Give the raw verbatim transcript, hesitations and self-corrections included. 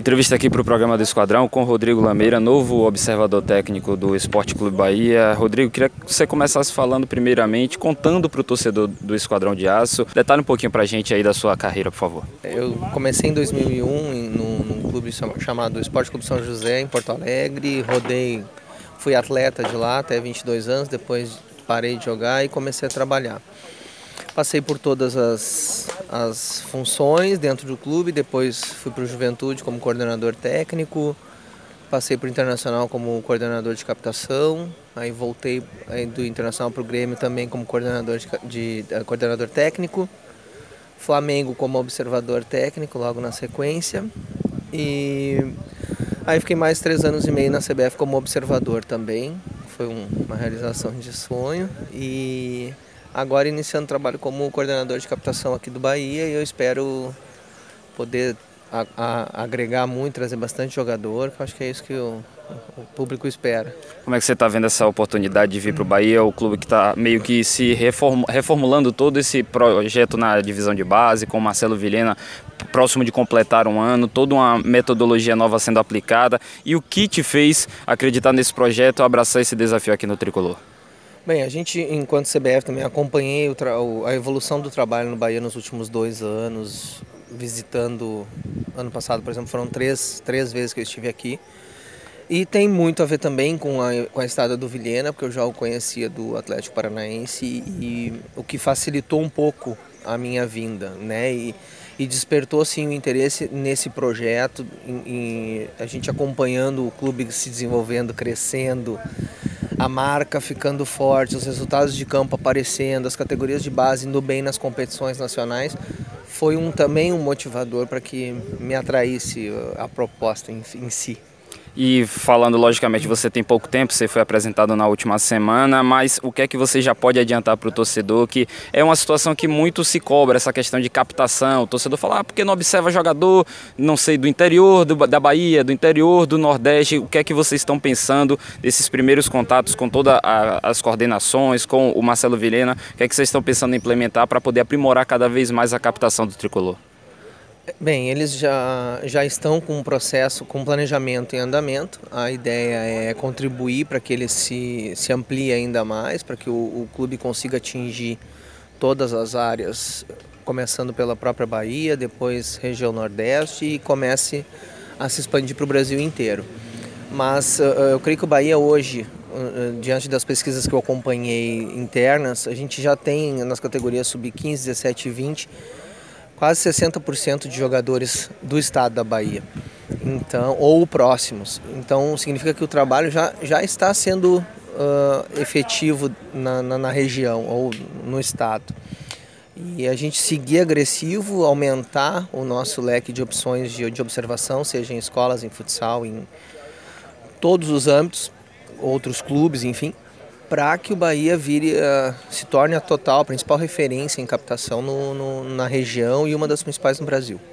Entrevista aqui para o programa do Esquadrão com Rodrigo Lameira, novo observador técnico do Esporte Clube Bahia. Rodrigo, queria que você começasse falando primeiramente, contando para o torcedor do Esquadrão de Aço. Detalhe um pouquinho para a gente aí da sua carreira, por favor. Eu comecei em dois mil e um num, num clube chamado Esporte Clube São José, em Porto Alegre. Rodei, fui atleta de lá até vinte e dois anos, depois parei de jogar e comecei a trabalhar. Passei por todas as, as funções dentro do clube, depois fui para o Juventude como coordenador técnico, passei para o Internacional como coordenador de captação, aí voltei aí do Internacional para o Grêmio também como coordenador, de, de, de, coordenador técnico, Flamengo como observador técnico logo na sequência, e aí fiquei mais três anos e meio na C B F como observador também, foi um, uma realização de sonho, e agora iniciando trabalho como coordenador de captação aqui do Bahia, e eu espero poder a, a, agregar muito, trazer bastante jogador, que eu acho que é isso que o, o público espera. Como é que você está vendo essa oportunidade de vir para o Bahia, o clube que está meio que se reform, reformulando todo esse projeto na divisão de base, com o Marcelo Vilhena próximo de completar um ano, toda uma metodologia nova sendo aplicada, e o que te fez acreditar nesse projeto, abraçar esse desafio aqui no Tricolor? Bem, a gente, enquanto C B F, também acompanhei o tra- a evolução do trabalho no Bahia nos últimos dois anos, visitando, ano passado, por exemplo, foram três, três vezes que eu estive aqui. E tem muito a ver também com a, com a estada do Vilhena, porque eu já o conhecia do Atlético Paranaense, e, e o que facilitou um pouco a minha vinda, né? E, e despertou, sim, o interesse nesse projeto, em, em, a gente acompanhando o clube se desenvolvendo, crescendo, a marca ficando forte, os resultados de campo aparecendo, as categorias de base indo bem nas competições nacionais, foi um, também um motivador para que me atraísse a proposta em, em si. E falando, logicamente, você tem pouco tempo, você foi apresentado na última semana, mas o que é que você já pode adiantar para o torcedor, que é uma situação que muito se cobra, essa questão de captação, o torcedor fala, ah, porque não observa jogador, não sei, do interior do, da Bahia, do interior do Nordeste, o que é que vocês estão pensando desses primeiros contatos com todas as coordenações, com o Marcelo Vilhena, o que é que vocês estão pensando em implementar para poder aprimorar cada vez mais a captação do Tricolor? Bem, eles já, já estão com um processo, com um planejamento em andamento. A ideia é contribuir para que ele se, se amplie ainda mais, para que o, o clube consiga atingir todas as áreas, começando pela própria Bahia, depois região Nordeste, e comece a se expandir para o Brasil inteiro. Mas uh, eu creio que o Bahia hoje, uh, diante das pesquisas que eu acompanhei internas, a gente já tem nas categorias sub quinze, dezessete e vinte, quase sessenta por cento de jogadores do estado da Bahia, então, ou próximos. Então significa que o trabalho já, já está sendo uh, efetivo na, na, na região ou no estado. E a gente seguir agressivo, aumentar o nosso leque de opções de, de observação, seja em escolas, em futsal, em todos os âmbitos, outros clubes, enfim, para que o Bahia vire, uh, se torne a total, a principal referência em captação no, no, na região e uma das principais no Brasil.